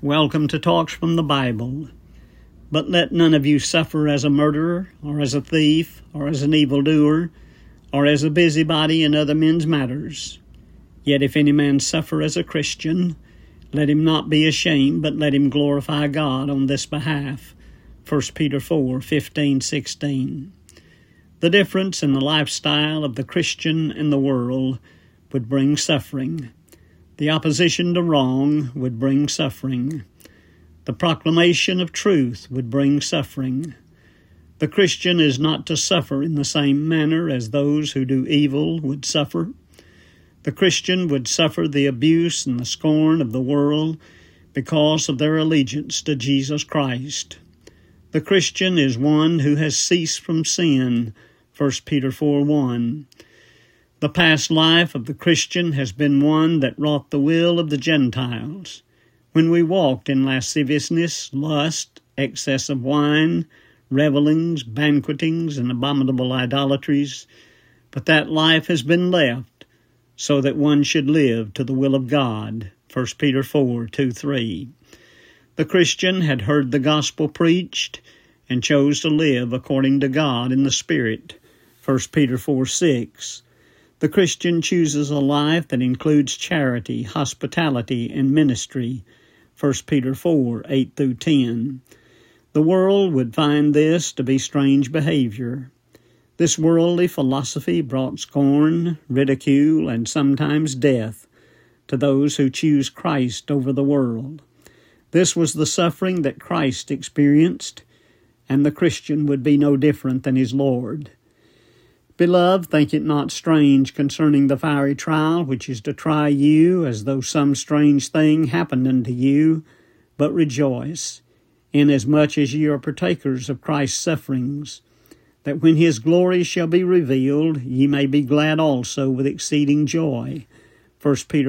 Welcome to Talks from the Bible. But let none of you suffer as a murderer, or as a thief, or as an evildoer, or as a busybody in other men's matters. Yet if any man suffer as a Christian, let him not be ashamed, but let him glorify God on this behalf. 1 Peter 4:15-16. The difference in the lifestyle of the Christian and the world would bring suffering. The opposition to wrong would bring suffering. The proclamation of truth would bring suffering. The Christian is not to suffer in the same manner as those who do evil would suffer. The Christian would suffer the abuse and the scorn of the world because of their allegiance to Jesus Christ. The Christian is one who has ceased from sin, 1 Peter 4:1. The past life of the Christian has been one that wrought the will of the Gentiles, when we walked in lasciviousness, lust, excess of wine, revellings, banquetings, and abominable idolatries. But that life has been left, so that one should live to the will of God, 1 Peter 4:2-3. The Christian had heard the gospel preached and chose to live according to God in the Spirit, 1 Peter 4:6. The Christian chooses a life that includes charity, hospitality, and ministry, 1 Peter 4:8-10. The world would find this to be strange behavior. This worldly philosophy brought scorn, ridicule, and sometimes death to those who choose Christ over the world. This was the suffering that Christ experienced, and the Christian would be no different than his Lord. Beloved, think it not strange concerning the fiery trial which is to try you, as though some strange thing happened unto you, but rejoice, inasmuch as ye are partakers of Christ's sufferings, that when his glory shall be revealed, ye may be glad also with exceeding joy. 1 Peter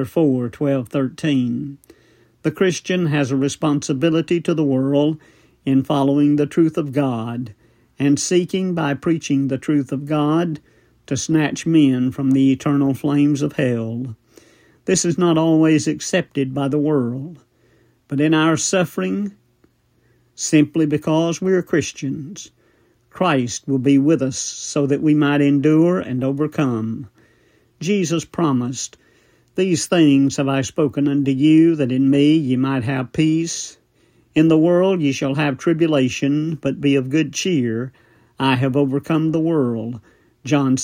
4:12-13. The Christian has a responsibility to the world in following the truth of God, and seeking by preaching the truth of God to snatch men from the eternal flames of hell. This is not always accepted by the world, but in our suffering, simply because we are Christians, Christ will be with us so that we might endure and overcome. Jesus promised, "These things have I spoken unto you, that in me ye might have peace. In the world ye shall have tribulation, but be of good cheer. I have overcome the world." John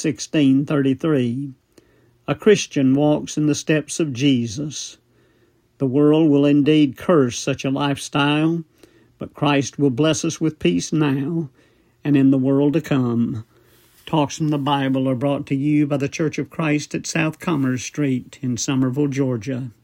16:33. A Christian walks in the steps of Jesus. The world will indeed curse such a lifestyle, but Christ will bless us with peace now and in the world to come. Talks from the Bible are brought to you by the Church of Christ at South Commerce Street in Summerville, Georgia.